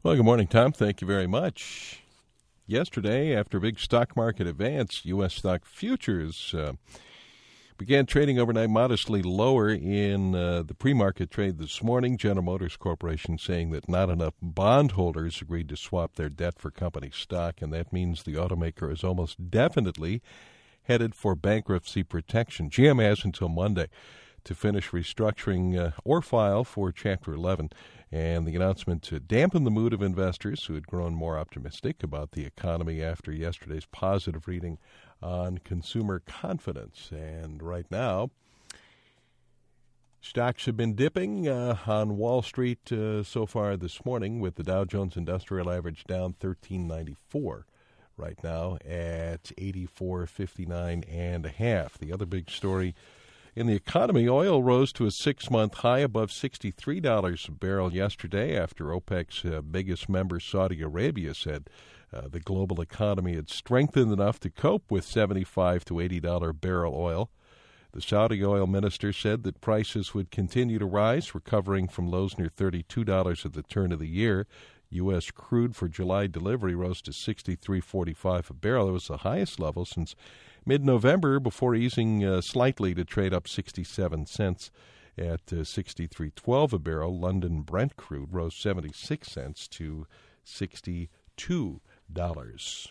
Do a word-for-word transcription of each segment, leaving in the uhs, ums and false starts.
Well, good morning, Tom. Thank you very much. Yesterday, after a big stock market advance, U S stock futures uh, began trading overnight modestly lower in uh, the pre-market trade this morning. General Motors Corporation saying that not enough bondholders agreed to swap their debt for company stock, and that means the automaker is almost definitely headed for bankruptcy protection. G M has until Monday to finish restructuring uh, or file for Chapter eleven. And the announcement to dampen the mood of investors who had grown more optimistic about the economy after yesterday's positive reading on consumer confidence. And right now, stocks have been dipping uh, on Wall Street uh, so far this morning, with the Dow Jones Industrial Average down thirteen ninety-four right now at eighty-four fifty-nine and a half. The other big story in the economy, oil rose to a six-month high above sixty-three dollars a barrel yesterday after OPEC's uh, biggest member, Saudi Arabia, said uh, the global economy had strengthened enough to cope with seventy-five to eighty dollars barrel oil. The Saudi oil minister said that prices would continue to rise, recovering from lows near thirty-two dollars at the turn of the year. U S crude for July delivery rose to sixty-three forty-five a barrel. It was the highest level since mid-November, before easing uh, slightly to trade up sixty-seven cents at uh, sixty-three twelve a barrel. London Brent crude rose seventy-six cents to sixty-two dollars.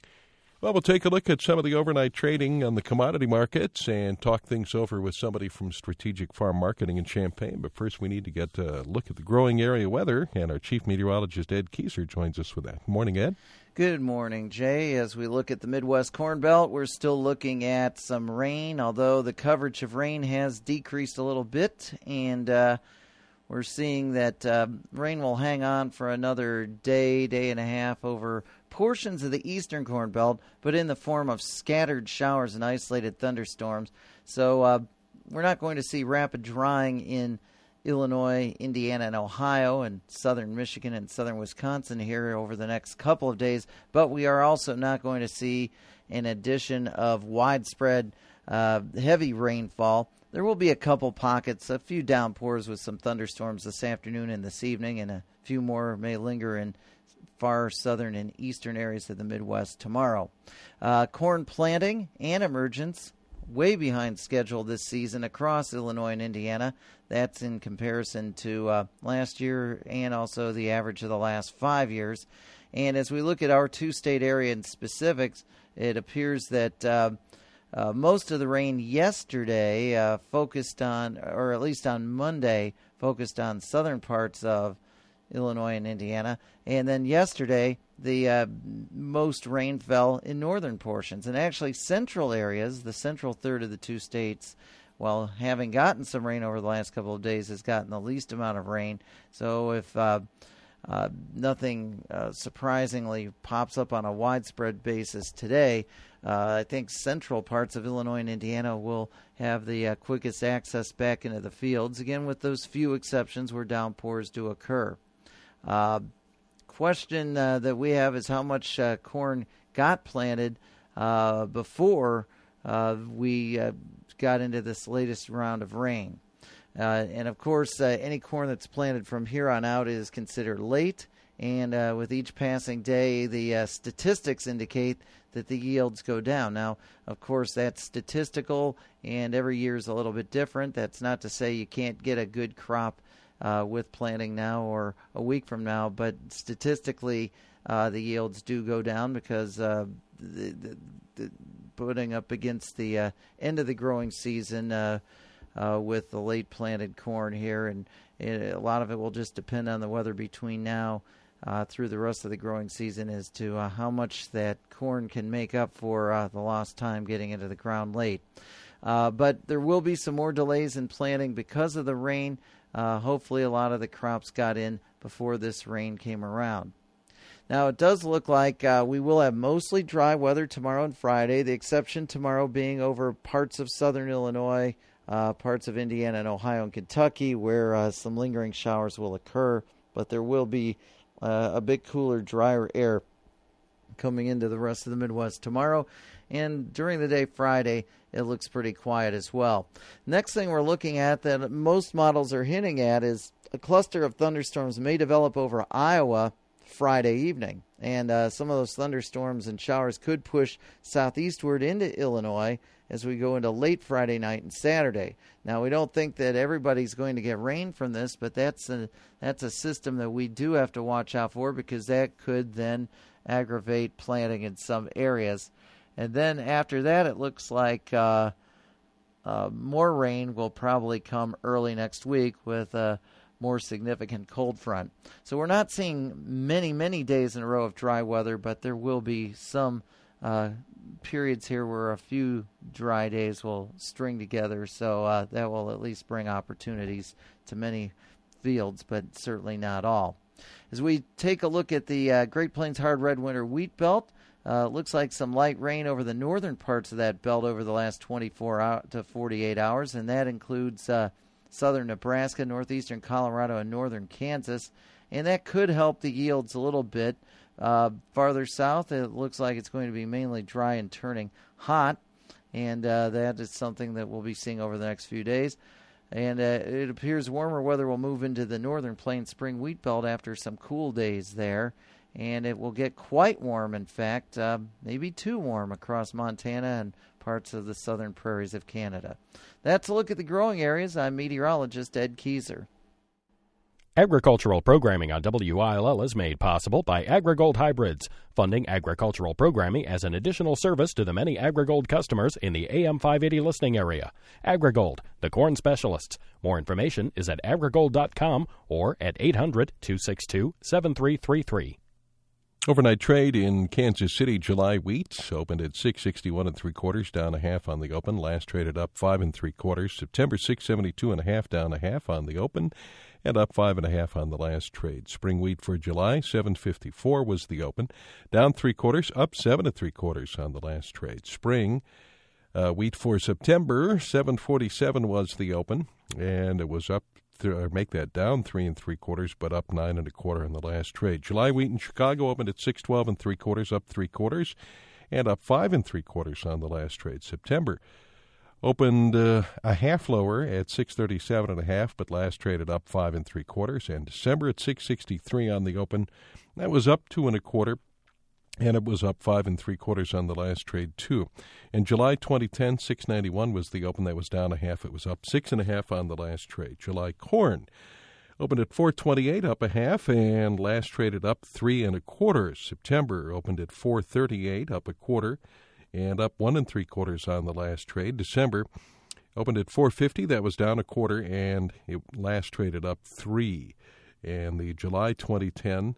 Well, we'll take a look at some of the overnight trading on the commodity markets and talk things over with somebody from Strategic Farm Marketing in Champaign. But first, we need to get a look at the growing area weather, and our chief meteorologist, Ed Kieser, joins us with that. Good morning, Ed. Good morning, Jay. As we look at the Midwest Corn Belt, we're still looking at some rain, although the coverage of rain has decreased a little bit, and uh, we're seeing that uh, rain will hang on for another day, day and a half over portions of the eastern Corn Belt, but in the form of scattered showers and isolated thunderstorms. So uh, we're not going to see rapid drying in Illinois, Indiana, and Ohio, and southern Michigan and southern Wisconsin here over the next couple of days, but we are also not going to see an addition of widespread uh, heavy rainfall. There will be a couple pockets, a few downpours with some thunderstorms this afternoon and this evening, and a few more may linger in far southern and eastern areas of the Midwest tomorrow. Uh, corn planting and emergence way behind schedule this season across Illinois and Indiana. That's in comparison to uh, last year and also the average of the last five years. And as we look at our two-state area in specifics, it appears that uh, uh, most of the rain yesterday uh, focused on, or at least on Monday, focused on southern parts of Illinois and Indiana. And then yesterday, the uh, most rain fell in northern portions. And actually, central areas, the central third of the two states, while having gotten some rain over the last couple of days, has gotten the least amount of rain. So if uh, uh, nothing uh, surprisingly pops up on a widespread basis today, uh, I think central parts of Illinois and Indiana will have the uh, quickest access back into the fields, again with those few exceptions where downpours do occur. Uh, question uh, that we have is how much uh, corn got planted uh, before uh, we uh, got into this latest round of rain. Uh, and, of course, uh, any corn that's planted from here on out is considered late. And uh, with each passing day, the uh, statistics indicate that the yields go down. Now, of course, that's statistical, and every year is a little bit different. That's not to say you can't get a good crop Uh, with planting now or a week from now, but statistically uh, the yields do go down because uh, the, the, the putting up against the uh, end of the growing season uh, uh, with the late planted corn here, and it, a lot of it will just depend on the weather between now uh, through the rest of the growing season as to uh, how much that corn can make up for uh, the lost time getting into the ground late. Uh, but there will be some more delays in planting because of the rain. Uh, hopefully a lot of the crops got in before this rain came around. Now, it does look like uh, we will have mostly dry weather tomorrow and Friday, the exception tomorrow being over parts of southern Illinois, uh, parts of Indiana and Ohio and Kentucky, where uh, some lingering showers will occur. But there will be uh, a bit cooler, drier air coming into the rest of the Midwest tomorrow. And during the day Friday, it looks pretty quiet as well. Next thing we're looking at that most models are hinting at is a cluster of thunderstorms may develop over Iowa Friday evening. And uh, some of those thunderstorms and showers could push southeastward into Illinois as we go into late Friday night and Saturday. Now, we don't think that everybody's going to get rain from this, but that's a, that's a system that we do have to watch out for, because that could then aggravate planting in some areas. And then after that, it looks like uh, uh, more rain will probably come early next week with a more significant cold front. So we're not seeing many, many days in a row of dry weather, but there will be some uh, periods here where a few dry days will string together. So uh, that will at least bring opportunities to many fields, but certainly not all. As we take a look at the uh, Great Plains Hard Red Winter Wheat Belt, uh, looks like some light rain over the northern parts of that belt over the last twenty-four hour to forty-eight hours, and that includes uh, southern Nebraska, northeastern Colorado, and northern Kansas, and that could help the yields a little bit. Uh, farther south, it looks like it's going to be mainly dry and turning hot, and uh, that is something that we'll be seeing over the next few days. And uh, it appears warmer weather will move into the northern plains spring wheat belt after some cool days there, and it will get quite warm, in fact, uh, maybe too warm across Montana and parts of the southern prairies of Canada. That's a look at the growing areas. I'm meteorologist Ed Keyser. Agricultural programming on W I L L is made possible by AgriGold Hybrids, funding agricultural programming as an additional service to the many AgriGold customers in the A M five eighty listening area. AgriGold, the corn specialists. More information is at agrigold dot com or at eight hundred, two six two, seven three three three. Overnight trade in Kansas City, July wheat opened at six sixty-one and three quarters, down a half on the open. Last traded up five and three quarters. September six seventy-two and a half, down a half on the open, and up five and a half on the last trade. Spring wheat for July, seven fifty-four was the open, down three quarters, up seven and three quarters on the last trade. Spring uh, wheat for September, seven forty-seven was the open, and it was up. Th- make that down three and three quarters, but up nine and a quarter in the last trade. July wheat in Chicago opened at six twelve and three quarters, up three quarters, and up five and three quarters on the last trade. September opened uh, a half lower at six thirty-seven and a half, but last traded up five and three quarters. And December at six sixty-three on the open, that was up two and a quarter, and it was up five and three quarters on the last trade too. In July twenty ten, six ninety-one was the open, that was down a half. It was up six and a half on the last trade. July corn opened at four twenty-eight, up a half, and last traded up three and a quarter. September opened at four thirty-eight, up a quarter, and up one and three quarters on the last trade. December opened at four fifty, that was down a quarter, and it last traded up three. And the July twenty ten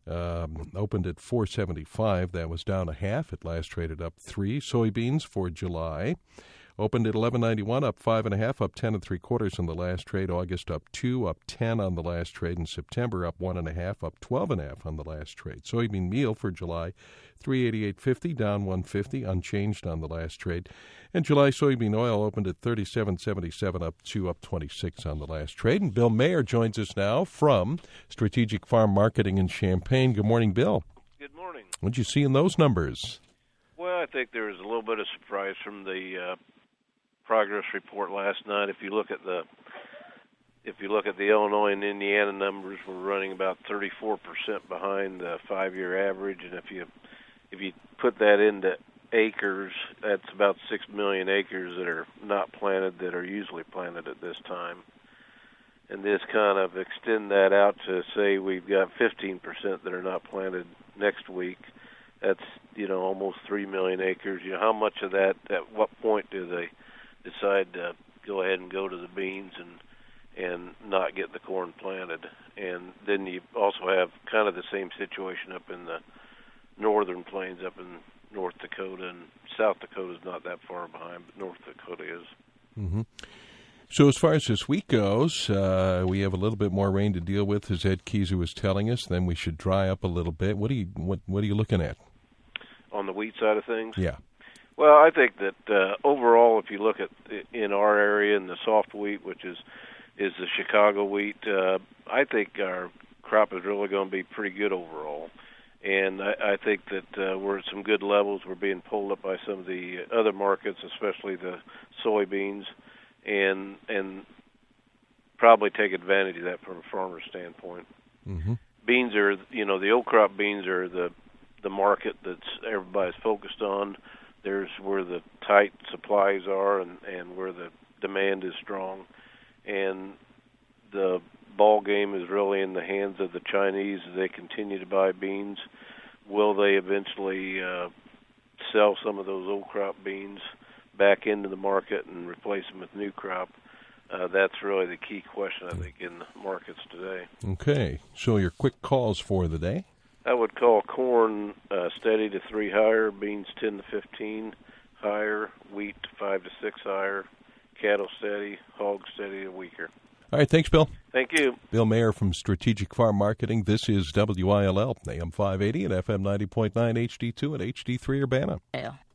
um, opened at four seventy-five, that was down a half. It last traded up three. Soybeans for July opened at eleven ninety-one, up five and a half, up ten and three quarters on the last trade. August up two, up ten on the last trade. In September up one and a half, up twelve and a half on the last trade. Soybean meal for July, three eighty-eight fifty, down one fifty, unchanged on the last trade. And July soybean oil opened at thirty-seven seventy-seven, up two, up twenty-six on the last trade. And Bill Mayer joins us now from Strategic Farm Marketing in Champaign. Good morning, Bill. Good morning. What did you see in those numbers? Well, I think there was a little bit of surprise from the uh, progress report last night. If you look at the if you look at the Illinois and Indiana numbers, we're running about thirty-four percent behind the five-year average, and if you if you put that into acres, that's about six million acres that are not planted that are usually planted at this time. And this kind of extend that out to say we've got fifteen percent that are not planted next week. That's, you know, almost three million acres. You know, how much of that, at what point do they decide to go ahead and go to the beans and and not get the corn planted? And then you also have kind of the same situation up in the northern plains, up in North Dakota, and South Dakota is not that far behind, but North Dakota is. Mm-hmm. So as far as this week goes, uh, we have a little bit more rain to deal with, as Ed Keyser was telling us. Then we should dry up a little bit. What are you what What are you looking at on the wheat side of things? Yeah. Well, I think that uh, overall, if you look at in our area in the soft wheat, which is is the Chicago wheat, uh, I think our crop is really going to be pretty good overall. And I, I think that uh, we're at some good levels. We're being pulled up by some of the other markets, especially the soybeans, and and probably take advantage of that from a farmer's standpoint. Mm-hmm. beans are, you know, the old crop beans are the the market that's everybody's focused on. There's where the tight supplies are and, and where the demand is strong. And the ball game is really in the hands of the Chinese as they continue to buy beans. Will they eventually uh, sell some of those old crop beans back into the market and replace them with new crop? Uh, that's really the key question, I think, in the markets today. Okay. So your quick calls for the day? I would call corn uh, steady to three higher, beans ten to fifteen higher, wheat five to six higher, cattle steady, hog steady to weaker. All right. Thanks, Bill. Thank you. Bill Mayer from Strategic Farm Marketing. This is W I L L, A M five eighty and F M ninety point nine H D two and H D three Urbana. Yeah.